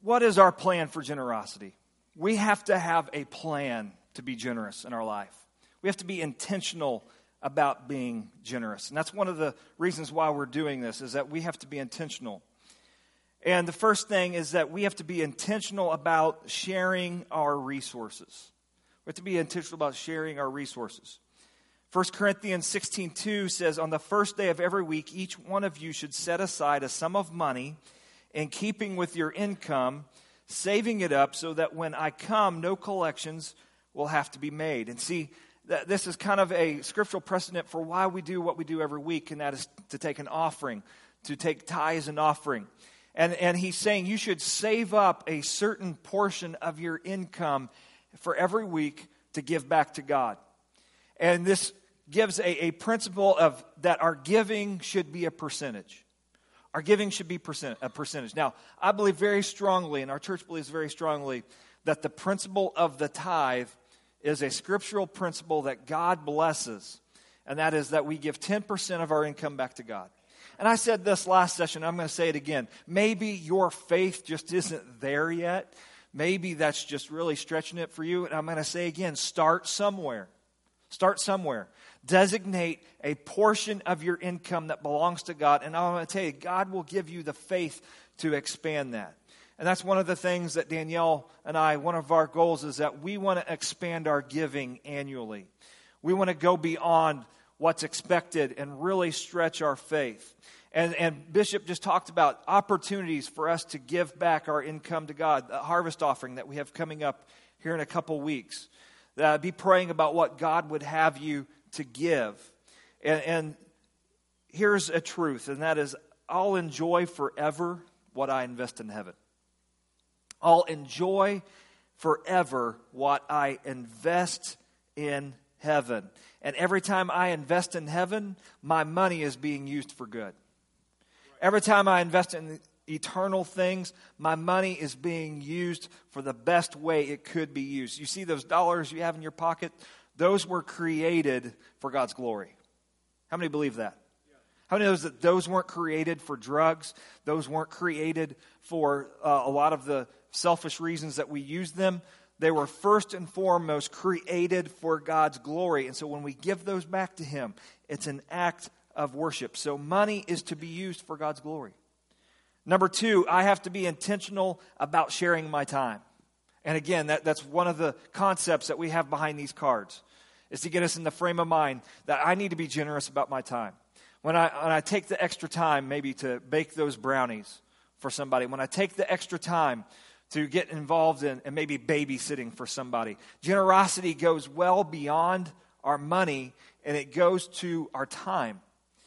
what is our plan for generosity? We have to have a plan to be generous in our life. We have to be intentional about being generous. And that's one of the reasons why we're doing this, is that we have to be intentional. And the first thing is that we have to be intentional about sharing our resources. We have to be intentional about sharing our resources. 1 Corinthians 16:2 says, on the first day of every week, each one of you should set aside a sum of money in keeping with your income, saving it up so that when I come, no collections will have to be made. And see, this is kind of a scriptural precedent for why we do what we do every week, and that is to take an offering, to take tithes and offering. And he's saying you should save up a certain portion of your income for every week to give back to God. And this gives a principle of that our giving should be a percentage. Our giving should be a percentage. Now, I believe very strongly, and our church believes very strongly, that the principle of the tithe is a scriptural principle that God blesses, and that is that we give 10% of our income back to God. And I said this last session, I'm going to say it again. Maybe your faith just isn't there yet. Maybe that's just really stretching it for you. And I'm going to say again, start somewhere. Start somewhere. Designate a portion of your income that belongs to God. And I'm going to tell you, God will give you the faith to expand that. And that's one of the things that Danielle and I, one of our goals is that we want to expand our giving annually. We want to go beyond what's expected and really stretch our faith. And Bishop just talked about opportunities for us to give back our income to God, the harvest offering that we have coming up here in a couple weeks. Be praying about what God would have you to give. And here's a truth, and that is I'll enjoy forever what I invest in heaven. I'll enjoy forever what I invest in heaven. And every time I invest in heaven, my money is being used for good. Every time I invest in eternal things, my money is being used for the best way it could be used. You see those dollars you have in your pocket? Those were created for God's glory. How many believe that? How many knows that those weren't created for drugs? Those weren't created for a lot of the selfish reasons that we use them. They were first and foremost created for God's glory. And so when we give those back to Him, it's an act of worship. So money is to be used for God's glory. Number two, I have to be intentional about sharing my time. And again, that's one of the concepts that we have behind these cards, is to get us in the frame of mind that I need to be generous about my time. When I take the extra time maybe to bake those brownies for somebody, when I take the extra time to get involved in and maybe babysitting for somebody, generosity goes well beyond our money, and it goes to our time.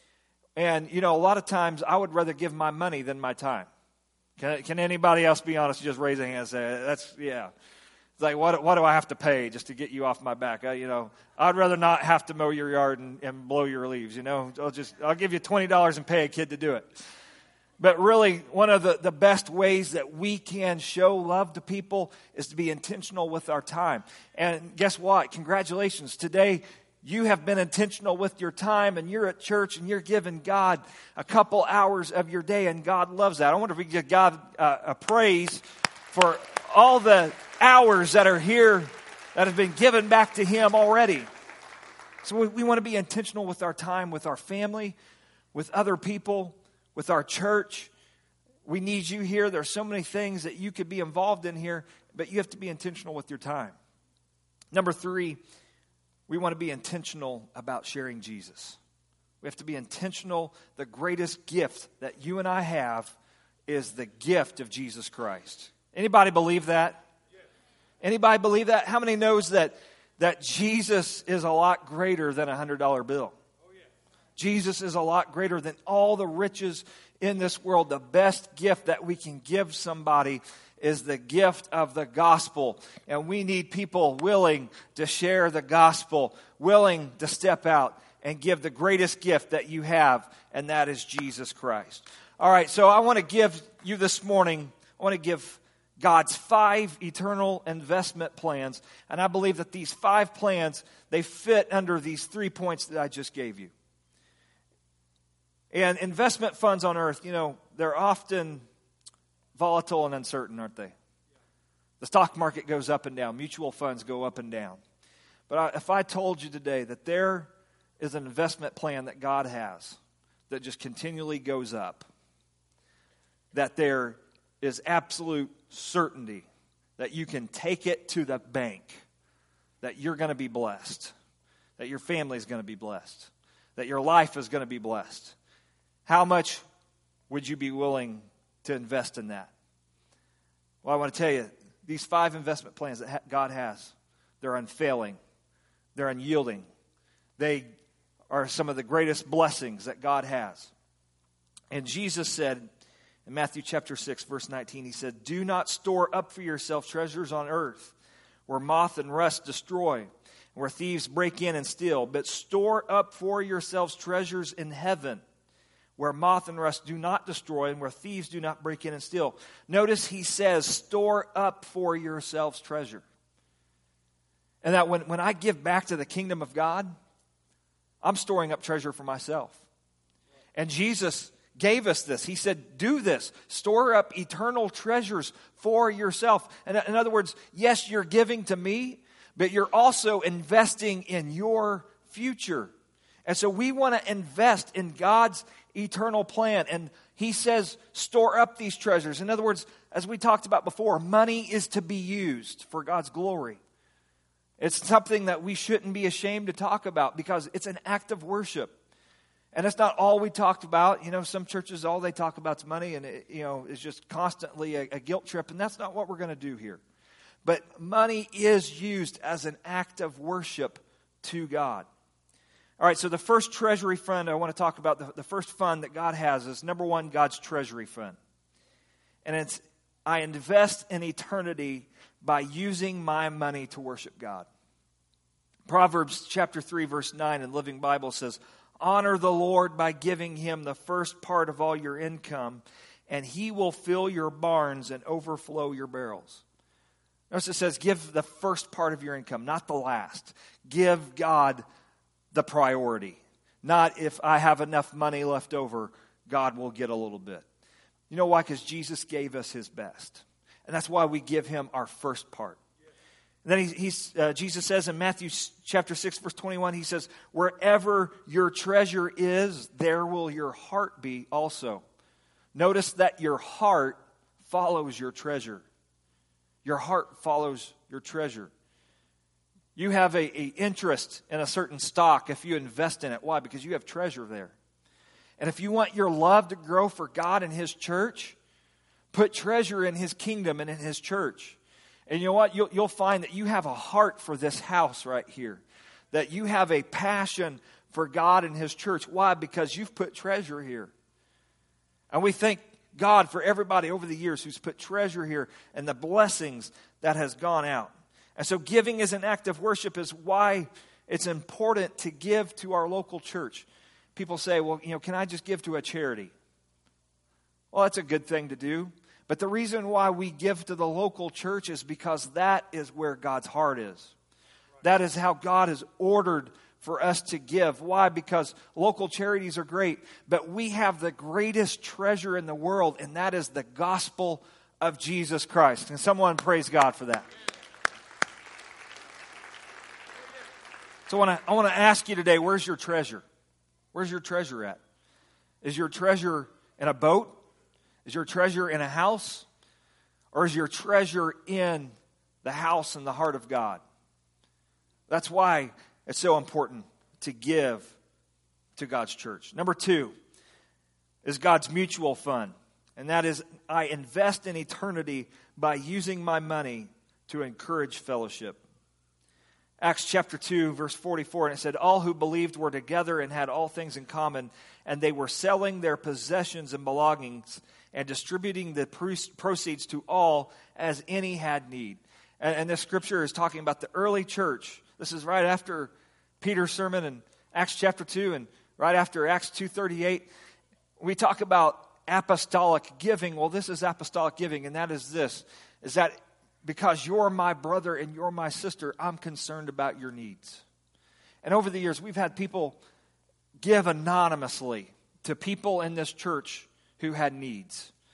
And, you know, a lot of times I would rather give my money than my time. Can anybody else be honest? Just raise a hand and say, that's, yeah. It's like, what do I have to pay just to get you off my back? I'd rather not have to mow your yard and blow your leaves, I'll give you $20 and pay a kid to do it. But really, one of the best ways that we can show love to people is to be intentional with our time. And guess what? Congratulations. Today, you have been intentional with your time, and you're at church, and you're giving God a couple hours of your day, and God loves that. I wonder if we could give God a praise for all the hours that are here that have been given back to Him already. So we want to be intentional with our time, with our family, with other people, with our church. We need you here. There are so many things that you could be involved in here, but you have to be intentional with your time. Number three, we want to be intentional about sharing Jesus. We have to be intentional. The greatest gift that you and I have is the gift of Jesus Christ. Anybody believe that? Anybody believe that? How many knows that Jesus is a lot greater than a $100 bill? Jesus is a lot greater than all the riches in this world. The best gift that we can give somebody is the gift of the gospel. And we need people willing to share the gospel, willing to step out and give the greatest gift that you have, and that is Jesus Christ. All right, so I want to give you this morning, I want to give God's 5 eternal investment plans. And I believe that these 5 plans, they fit under these 3 points that I just gave you. And investment funds on earth, they're often volatile and uncertain, aren't they? The stock market goes up and down. Mutual funds go up and down. But if I told you today that there is an investment plan that God has that just continually goes up, that there is absolute certainty that you can take it to the bank, that you're going to be blessed, that your family is going to be blessed, that your life is going to be blessed, how much would you be willing to invest in that? Well, I want to tell you, these 5 investment plans that God has, they're unfailing, they're unyielding. They are some of the greatest blessings that God has. And Jesus said in Matthew chapter 6, verse 19, he said, "Do not store up for yourself treasures on earth, where moth and rust destroy, where thieves break in and steal, but store up for yourselves treasures in heaven, where moth and rust do not destroy, and where thieves do not break in and steal." Notice he says, store up for yourselves treasure. And that when I give back to the kingdom of God, I'm storing up treasure for myself. And Jesus gave us this. He said, do this. Store up eternal treasures for yourself. And in other words, yes, you're giving to me, but you're also investing in your future. And so we want to invest in God's eternal plan. And he says, store up these treasures. In other words, as we talked about before, money is to be used for God's glory. It's something that we shouldn't be ashamed to talk about because it's an act of worship. And it's not all we talked about. You know, some churches, all they talk about is money, and it's just constantly a guilt trip. And that's not what we're going to do here. But money is used as an act of worship to God. All right, so the first treasury fund I want to talk about, the first fund that God has is, number one, God's treasury fund. And it's, I invest in eternity by using my money to worship God. Proverbs chapter 3, verse 9 in Living Bible says, "Honor the Lord by giving him the first part of all your income, and he will fill your barns and overflow your barrels." Notice it says, give the first part of your income, not the last. Give God the priority. Not if I have enough money left over, God will get a little bit. You know why? Because Jesus gave us his best. And that's why we give him our first part. And then Jesus says in Matthew chapter 6, verse 21, he says, "Wherever your treasure is, there will your heart be also." Notice that your heart follows your treasure. Your heart follows your treasure. You have a interest in a certain stock if you invest in it. Why? Because you have treasure there. And if you want your love to grow for God and his church, put treasure in his kingdom and in his church. And you know what? You'll find that you have a heart for this house right here. That you have a passion for God and his church. Why? Because you've put treasure here. And we thank God for everybody over the years who's put treasure here and the blessings that has gone out. And so giving as an act of worship is why it's important to give to our local church. People say, well, can I just give to a charity? Well, that's a good thing to do. But the reason why we give to the local church is because that is where God's heart is. That is how God has ordered for us to give. Why? Because local charities are great, but we have the greatest treasure in the world, and that is the gospel of Jesus Christ. And someone praise God for that. So I want to ask you today, where's your treasure? Where's your treasure at? Is your treasure in a boat? Is your treasure in a house? Or is your treasure in the house and the heart of God? That's why it's so important to give to God's church. Number 2 is God's mutual fund. And that is, I invest in eternity by using my money to encourage fellowship. Acts chapter 2, verse 44, and it said, "All who believed were together and had all things in common, and they were selling their possessions and belongings and distributing the proceeds to all as any had need." And this scripture is talking about the early church. This is right after Peter's sermon in Acts chapter 2 and right after Acts 2:38. We talk about apostolic giving. Well, this is apostolic giving, and that is this, is that because you're my brother and you're my sister, I'm concerned about your needs. And over the years, we've had people give anonymously to people in this church who had needs.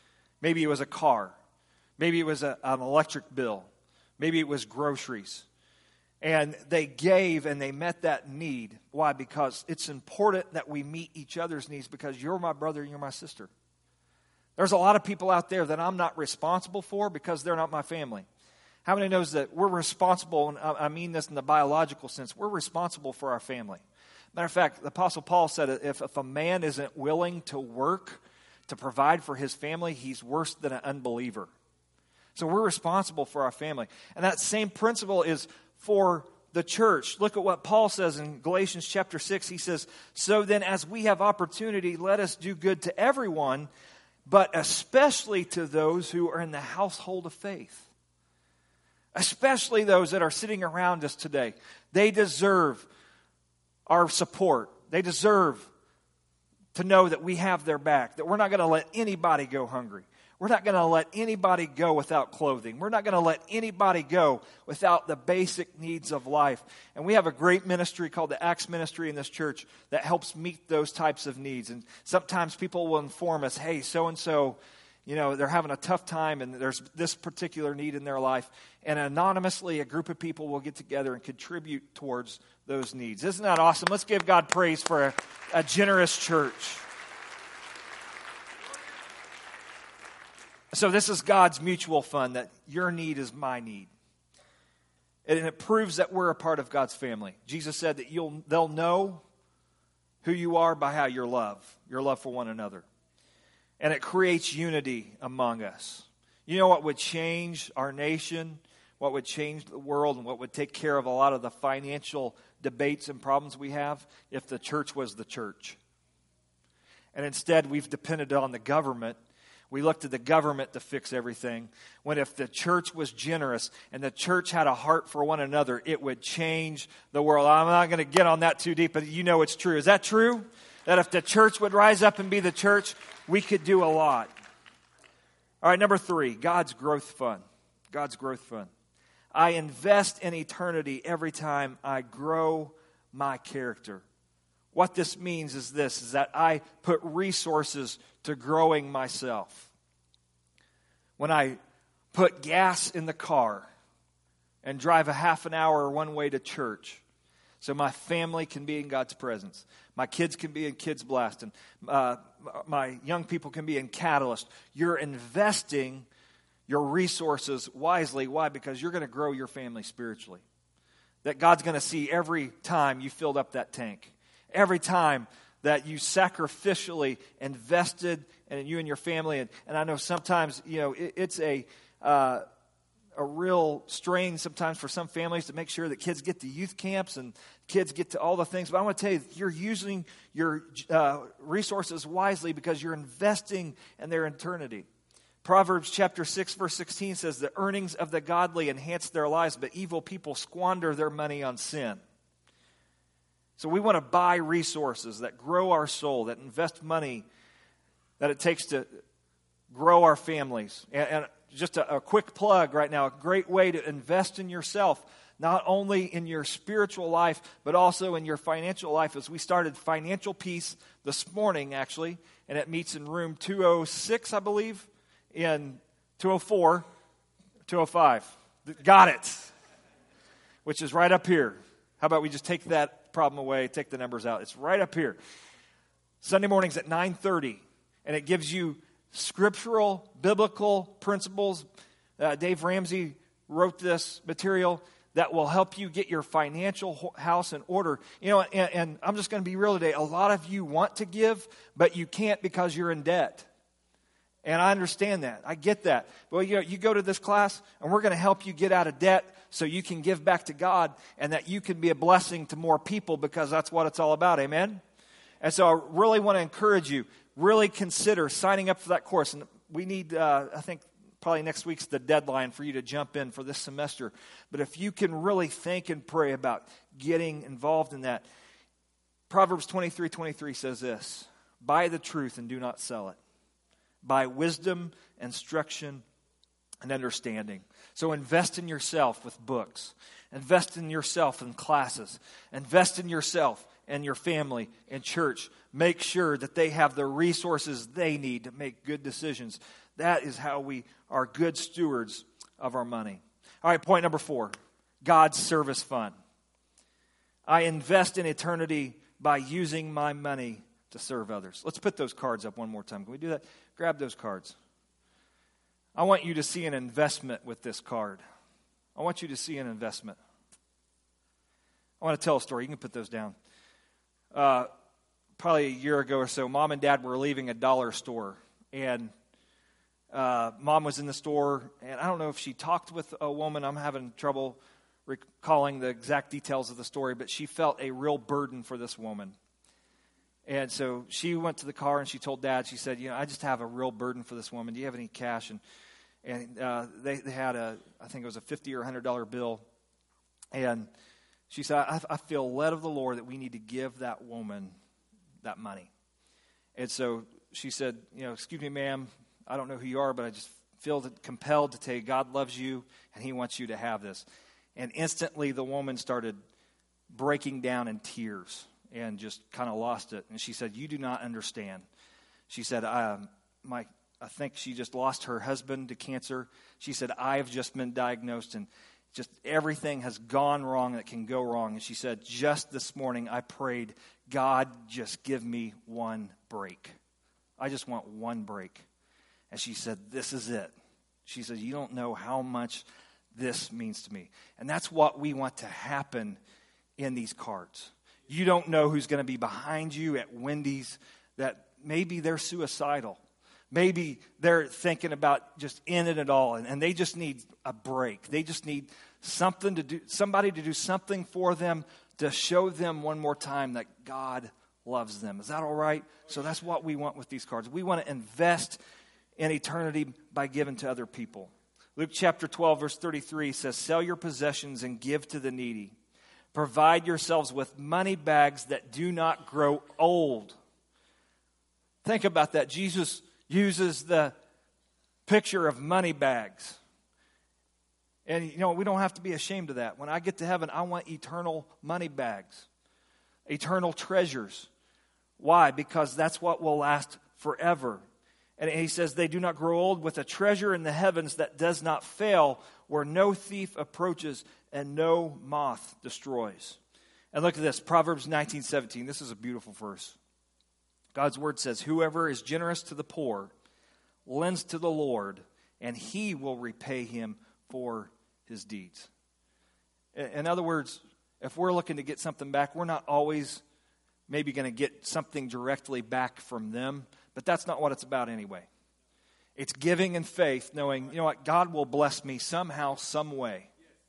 Maybe it was a car. Maybe it was an electric bill. Maybe it was groceries. And they gave and they met that need. Why? Because it's important that we meet each other's needs, because you're my brother and you're my sister. There's a lot of people out there that I'm not responsible for because they're not my family. How many knows that we're responsible, and I mean this in the biological sense, we're responsible for our family. Matter of fact, the Apostle Paul said if a man isn't willing to work to provide for his family, he's worse than an unbeliever. So we're responsible for our family. And that same principle is for the church. Look at what Paul says in Galatians chapter 6. He says, so then as we have opportunity, let us do good to everyone, but especially to those who are in the household of faith. Especially those that are sitting around us today. They deserve our support. They deserve to know that we have their back, that we're not going to let anybody go hungry. We're not going to let anybody go without clothing. We're not going to let anybody go without the basic needs of life. And we have a great ministry called the Acts Ministry in this church that helps meet those types of needs. And sometimes people will inform us, hey, so-and-so, they're having a tough time and there's this particular need in their life. And anonymously, a group of people will get together and contribute towards those needs. Isn't that awesome? Let's give God praise for a generous church. So this is God's mutual fund, that your need is my need. And it proves that we're a part of God's family. Jesus said that they'll know who you are by how your love for one another. And it creates unity among us. You know what would change our nation, what would change the world, and what would take care of a lot of the financial debates and problems we have? If the church was the church. And instead, we've depended on the government. We look to the government to fix everything. When if the church was generous and the church had a heart for one another, it would change the world. I'm not going to get on that too deep, but you know it's true. Is that true? That if the church would rise up and be the church, we could do a lot. All right, number 3, God's growth fund. God's growth fund. I invest in eternity every time I grow my character. What this means is this, is that I put resources to growing myself. When I put gas in the car and drive a half an hour one way to church so my family can be in God's presence, my kids can be in Kids Blast, and my young people can be in Catalyst, you're investing your resources wisely. Why? Because you're going to grow your family spiritually. That God's going to see every time you filled up that tank. Every time that you sacrificially invested in you and your family. And I know sometimes, it's a real strain sometimes for some families to make sure that kids get to youth camps and kids get to all the things. But I want to tell you, you're using your resources wisely because you're investing in their eternity. Proverbs chapter 6, verse 16 says, the earnings of the godly enhance their lives, but evil people squander their money on sin. So we want to buy resources that grow our soul, that invest money that it takes to grow our families. And just a quick plug right now, a great way to invest in yourself, not only in your spiritual life, but also in your financial life, as we started Financial Peace this morning, actually, and it meets in room 206, I believe, in 204, 205. Got it. Which is right up here. How about we just take that problem away, take the numbers out. It's right up here. Sunday mornings at 9:30, and it gives you scriptural, biblical principles. Dave Ramsey wrote this material that will help you get your financial house in order. And I'm just going to be real today. A lot of you want to give, but you can't because you're in debt. And I understand that. I get that. But you go to this class, and we're going to help you get out of debt so you can give back to God and that you can be a blessing to more people, because that's what it's all about. Amen? And so I really want to encourage you, really consider signing up for that course. And we need, I think, probably next week's the deadline for you to jump in for this semester. But if you can really think and pray about getting involved in that, Proverbs 23:23 says this, buy the truth and do not sell it. By wisdom, instruction, and understanding. So invest in yourself with books. Invest in yourself in classes. Invest in yourself and your family and church. Make sure that they have the resources they need to make good decisions. That is how we are good stewards of our money. All right, point number 4, God's service fund. I invest in eternity by using my money to serve others. Let's put those cards up one more time. Can we do that? Grab those cards. I want you to see an investment with this card. I want you to see an investment. I want to tell a story. You can put those down. Probably a year ago or so, Mom and Dad were leaving a dollar store. And Mom was in the store, and I don't know if she talked with a woman. I'm having trouble recalling the exact details of the story, but she felt a real burden for this woman. And so she went to the car and she told Dad, she said, I just have a real burden for this woman. Do you have any cash? And they had I think it was a $50 or $100 bill. And she said, I feel led of the Lord that we need to give that woman that money. And so she said, excuse me, ma'am, I don't know who you are, but I just feel compelled to tell you God loves you and he wants you to have this. And instantly the woman started breaking down in tears and just kind of lost it. And she said, you do not understand. She said, I think she just lost her husband to cancer. She said, I've just been diagnosed and just everything has gone wrong that can go wrong. And she said, just this morning I prayed, God, just give me one break. I just want one break. And she said, this is it. She said, you don't know how much this means to me. And that's what we want to happen in these cards. You don't know who's going to be behind you at Wendy's, that maybe they're suicidal. Maybe they're thinking about just ending it all, and they just need a break. They just need something to do, somebody to do something for them to show them one more time that God loves them. Is that all right? So that's what we want with these cards. We want to invest in eternity by giving to other people. Luke chapter 12, verse 33 says, sell your possessions and give to the needy. Provide yourselves with money bags that do not grow old. Think about that. Jesus uses the picture of money bags. And, we don't have to be ashamed of that. When I get to heaven, I want eternal money bags, eternal treasures. Why? Because that's what will last forever. And he says, they do not grow old, with a treasure in the heavens that does not fail, where no thief approaches and no moth destroys. And look at this, Proverbs 19:17. This is a beautiful verse. God's word says, whoever is generous to the poor lends to the Lord, and he will repay him for his deeds. In other words, if we're looking to get something back, we're not always maybe going to get something directly back from them, but that's not what it's about anyway. It's giving in faith, knowing, God will bless me somehow, some way.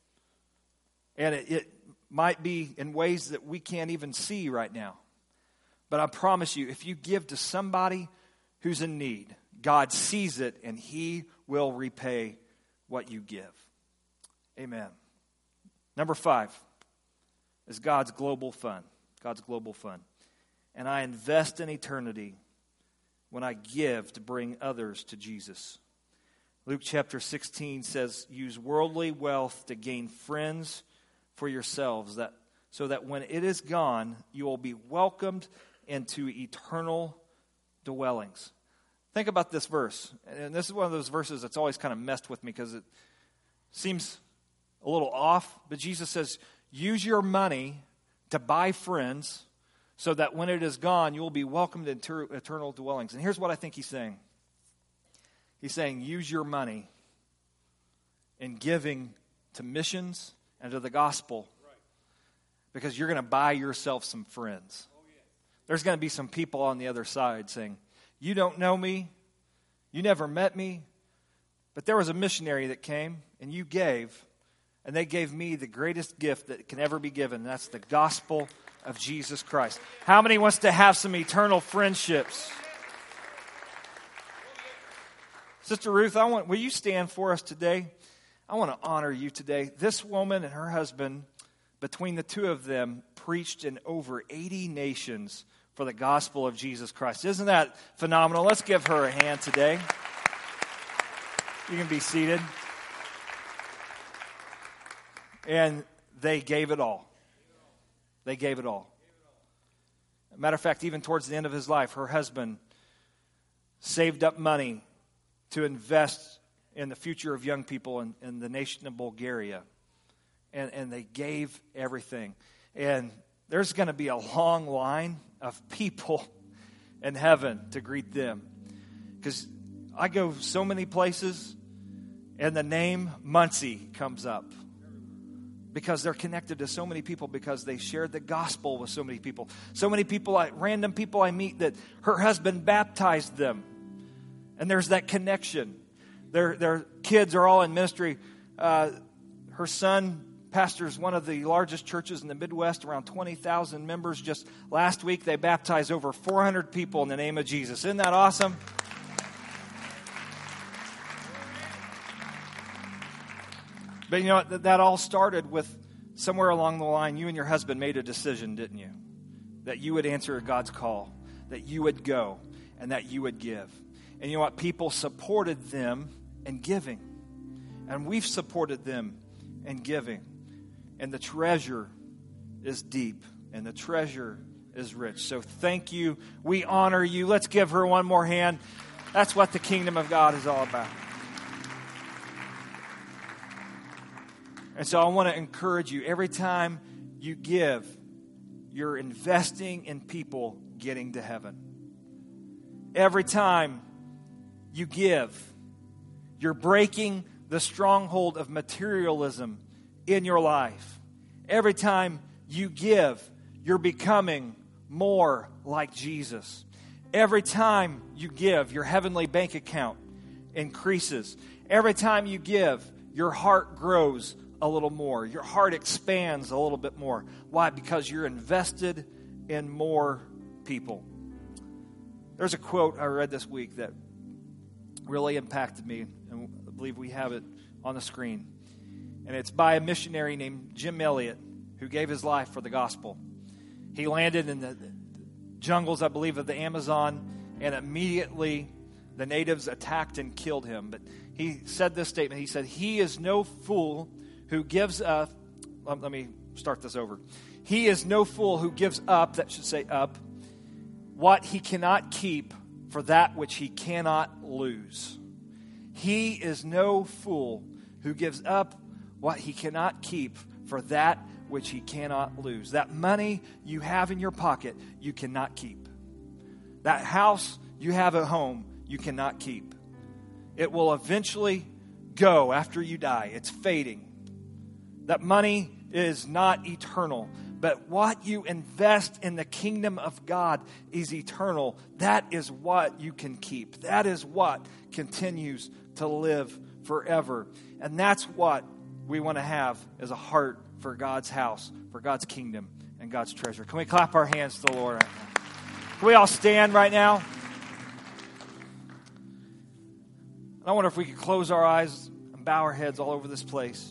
And it might be in ways that we can't even see right now. But I promise you, if you give to somebody who's in need, God sees it and he will repay what you give. Amen. Number 5 is God's global fund. God's global fund. And I invest in eternity when I give to bring others to Jesus. Luke chapter 16 says, use worldly wealth to gain friends for yourselves, so that when it is gone, you will be welcomed into eternal dwellings. Think about this verse. And this is one of those verses that's always kind of messed with me because it seems a little off. But Jesus says, use your money to buy friends so that when it is gone, you will be welcomed into eternal dwellings. And here's what I think he's saying. He's saying, use your money in giving to missions and to the gospel, because you're going to buy yourself some friends. There's going to be some people on the other side saying, you don't know me, you never met me, but there was a missionary that came and you gave, and they gave me the greatest gift that can ever be given, and that's the gospel of Jesus Christ. How many wants to have some eternal friendships? Sister Ruth, will you stand for us today? I want to honor you today. This woman and her husband, between the two of them, preached in over 80 nations for the gospel of Jesus Christ. Isn't that phenomenal? Let's give her a hand today. You can be seated. And they gave it all. They gave it all. Matter of fact, even towards the end of his life, her husband saved up money to invest in the future of young people in the nation of Bulgaria. And they gave everything. And there's going to be a long line of people in heaven to greet them. Because I go so many places, and the name Muncie comes up. Because they're connected to so many people, because they shared the gospel with so many people. So many people, random people I meet, that her husband baptized them. And there's that connection. Their kids are all in ministry. Her son pastors one of the largest churches in the Midwest, around 20,000 members. Just last week, they baptized over 400 people in the name of Jesus. Isn't that awesome? But you know what? That all started with somewhere along the line, you and your husband made a decision, didn't you? That you would answer God's call, that you would go, and that you would give. And you know what? People supported them in giving. And we've supported them in giving. And the treasure is deep, and the treasure is rich. So thank you. We honor you. Let's give her one more hand. That's what the kingdom of God is all about. And so I want to encourage you, every time you give, you're investing in people getting to heaven. Every time you give, you're breaking the stronghold of materialism in your life. Every time you give, you're becoming more like Jesus. Every time you give, your heavenly bank account increases. Every time you give, your heart grows a little more. Your heart expands a little bit more. Why? Because you're invested in more people. There's a quote I read this week that really impacted me, and I believe we have it on the screen. And it's by a missionary named Jim Elliot, who gave his life for the gospel. He landed in the jungles, I believe, of the Amazon, and immediately the natives attacked and killed him. But he said this statement. He said, "He is no fool who gives up," let me start this over. "He is no fool who gives up," that should say up, "what he cannot keep for that which he cannot lose." He is no fool who gives up what he cannot keep for that which he cannot lose. That money you have in your pocket, you cannot keep. That house you have at home, you cannot keep. It will eventually go after you die. It's fading. That money is not eternal. But what you invest in the kingdom of God is eternal. That is what you can keep. That is what continues to live forever. And that's what we want to have as a heart for God's house, for God's kingdom, and God's treasure. Can we clap our hands to the Lord right now? Can we all stand right now? I wonder if we could close our eyes and bow our heads all over this place.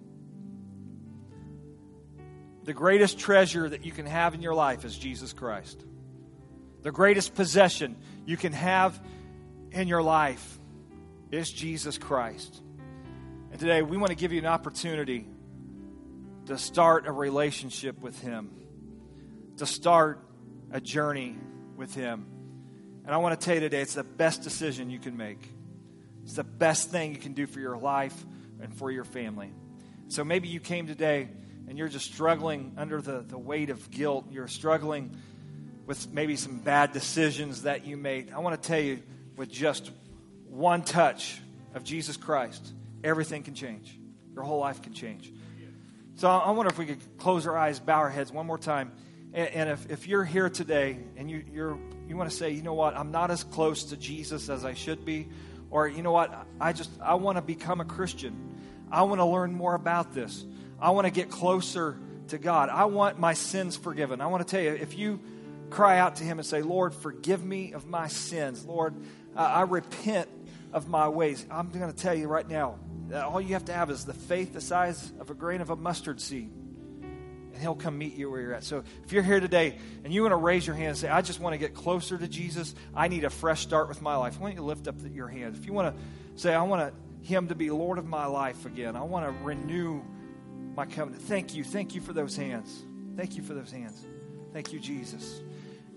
The greatest treasure that you can have in your life is Jesus Christ. The greatest possession you can have in your life is Jesus Christ. And today we want to give you an opportunity to start a relationship with Him, to start a journey with Him. And I want to tell you today, it's the best decision you can make. It's the best thing you can do for your life and for your family. So maybe you came today and you're just struggling under the weight of guilt. You're struggling with maybe some bad decisions that you made. I want to tell you, with just one touch of Jesus Christ, everything can change. Your whole life can change. So I wonder if we could close our eyes, bow our heads one more time. And if you're here today and you want to say, you know what, I'm not as close to Jesus as I should be. Or, you know what, I want to become a Christian. I want to learn more about this. I want to get closer to God. I want my sins forgiven. I want to tell you, if you cry out to Him and say, Lord, forgive me of my sins. Lord, I repent of my ways. I'm going to tell you right now, that all you have to have is the faith the size of a grain of a mustard seed. And He'll come meet you where you're at. So if you're here today and you want to raise your hand and say, I just want to get closer to Jesus. I need a fresh start with my life. Why don't you lift up your hand? If you want to say, I want Him to be Lord of my life again. I want to renew my covenant. Thank you. Thank you for those hands. Thank you for those hands. Thank you, Jesus.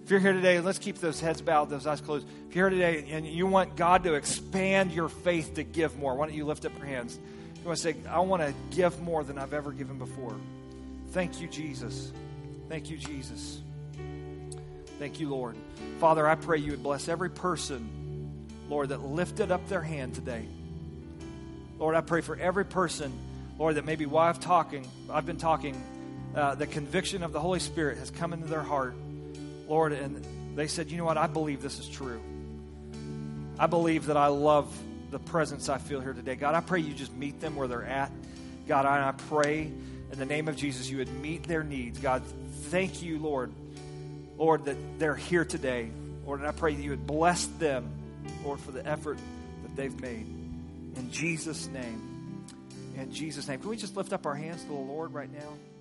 If you're here today, let's keep those heads bowed, those eyes closed. If you're here today and you want God to expand your faith to give more, why don't you lift up your hands? You want to say, I want to give more than I've ever given before. Thank you, Jesus. Thank you, Jesus. Thank you, Lord. Father, I pray you would bless every person, Lord, that lifted up their hand today. Lord, I pray for every person, Lord, that maybe while I've been talking, the conviction of the Holy Spirit has come into their heart, Lord, and they said, you know what, I believe this is true. I believe that I love the presence I feel here today. God, I pray you just meet them where they're at. God, I pray in the name of Jesus you would meet their needs. God, thank you, Lord, that they're here today. Lord, and I pray that you would bless them, Lord, for the effort that they've made. In Jesus' name. In Jesus' name. Can we just lift up our hands to the Lord right now?